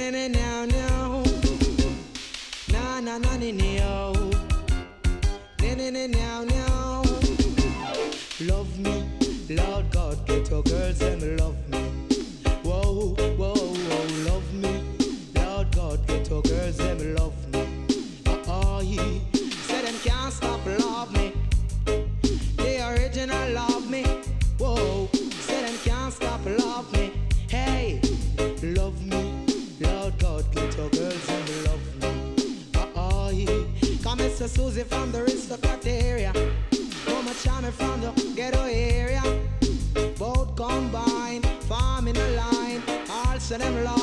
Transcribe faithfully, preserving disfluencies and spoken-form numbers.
na na na na na na na na na na na na. Love me, Lord God, ghetto girls them love me. Whoa, whoa, whoa, love me, Lord God, ghetto girls them love me. Oh, yeah. Say them can't stop love me. The original love me. Whoa, say them can't stop love me. Hey, love me, Lord God, ghetto girls them love me. Oh, yeah. Come Mister Susie from the aristocrat area. Come a charming from the ghetto area. Both combined, farm in a line. Also them love